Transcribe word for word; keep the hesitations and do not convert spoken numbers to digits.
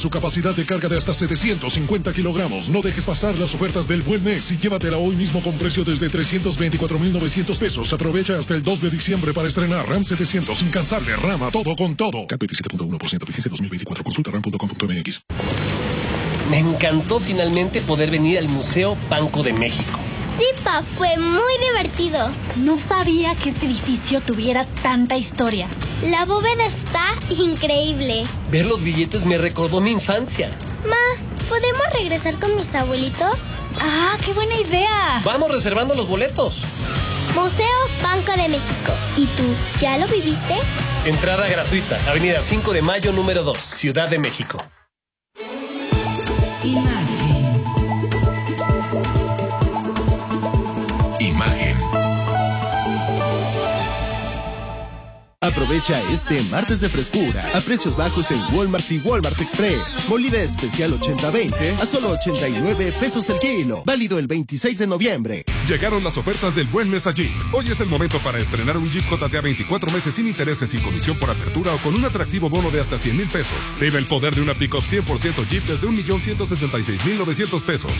Su capacidad de carga de hasta setecientos cincuenta kilogramos. No dejes pasar las ofertas del Buen Mes y llévatela hoy mismo con precio desde trescientos veinticuatro mil novecientos pesos. Aprovecha hasta el dos de diciembre para estrenar RAM setecientos incansable. RAM a todo con todo. C A T veintisiete punto uno por ciento, vigencia dos mil veinticuatro. Consulta ram punto com punto m x. Me encantó finalmente poder venir al Museo Banco de México. Sí, pa, fue muy divertido. No sabía que este edificio tuviera tanta historia. La bóveda está increíble. Ver los billetes me recordó mi infancia. Ma, ¿podemos regresar con mis abuelitos? ¡Ah, qué buena idea! Vamos reservando los boletos. Museo Banco de México. ¿Y tú, ya lo viviste? Entrada gratuita, Avenida cinco de Mayo, número dos, Ciudad de México. Imagen. Imagen. Aprovecha este martes de frescura a precios bajos en Walmart y Walmart Express. Molida especial ochenta veinte a solo ochenta y nueve pesos el kilo. Válido el veintiséis de noviembre. Llegaron las ofertas del Buen Mes a Jeep. Hoy es el momento para estrenar un Jeep J T A veinticuatro meses sin intereses, sin comisión por apertura o con un atractivo bono de hasta cien mil pesos. Vive el poder de una pick-up cien por ciento Jeep desde un millón ciento sesenta y seis mil novecientos pesos.